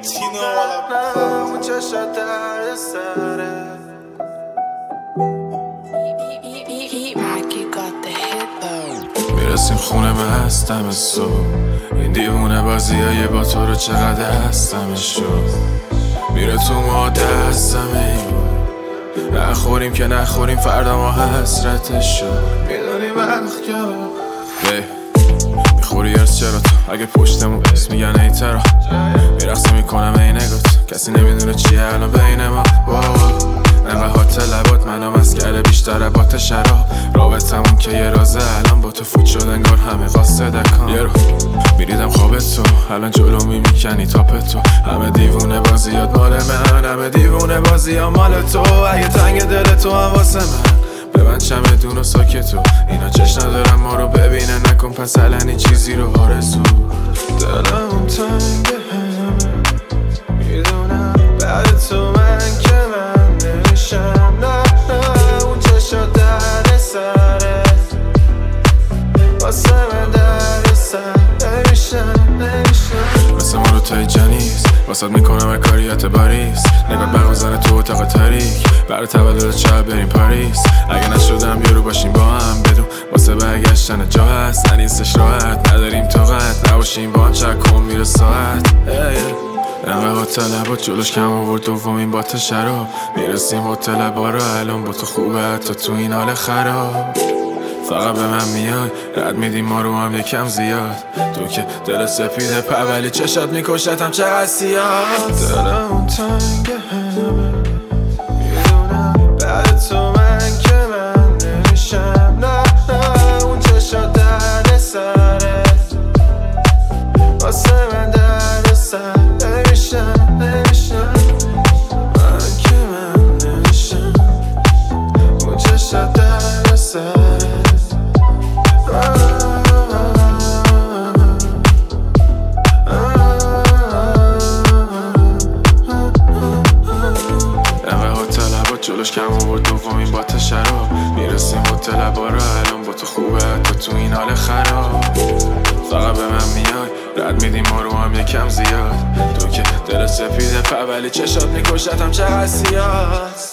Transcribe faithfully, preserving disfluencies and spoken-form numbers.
نه اون چشات درد سره میرسیم خونه من هستم صبح این دیوونه بازیای با تو رو چقدر هستمش شد میره تو ما دستم این نخوریم که نخوریم فردا ما حسرتش شد میدونی وقت که میخوری ارز چرا تو اگه پشتمون اسم میگن ای ترا میرخصی میکنم ای نگات کسی نمیدونه چیه الان بین ما انقدر هات لبات منو مست کرده بیشتر بات شراب رابطمون که یه رازه الان با تو فوت شد انگار همه قاصده کن یه رو میریدم خواب تو الان جلو میکنی تاپ تو همه دیوونه بازیات مال من همه دیوونه بازیات مال تو اگه تنگ دل تو هم واسه من به من چمدون و ساکتو اینا چش ندارم ما رو ببینه نکن پس الان چیزی رو آرزو دلم تنگه میدونم بعد تو من که من نمیشم نه نه اون چشا درد سره واسه من درد سر نمیشم نمیشم مثل ما رو تای جنیز واسه میکنم کاریت باریس نگاه بغازن تو اتاق تاریک برای تولد شب بریم پاریس اگه نشدم بیارو باشیم با هم بدون واسه برگشتن جا هست نیستش راحت نداریم طاقت نباشیم با هم چکم میره ساعت انقدر طلبات جلوش کم آورد دومین بات شراب میرسیم با طلبا رو الان با تو خوبه حتی تو این حال خراب فقط به من میای رد میدیم ما رو هم یکم زیاد تو که دل سپیده پولی چشات میکشتم چقدر سیاد دلم تنگه میدونم بعد تو من که من نمیشم نه نه اون چشات درد سره واسه من درد سر نمیشم نمیشم من که من نمیشم اون چشات درد سره جلوش کم آورد دومین بات شراب میرسیم هتل لبا رو الان با تو خوبه حتی تو این حال خراب فقط به من میای رد میدیم ما رو هم یکم زیاد تو که دل سپیده پولی چشات میکشتم چقدر سیاد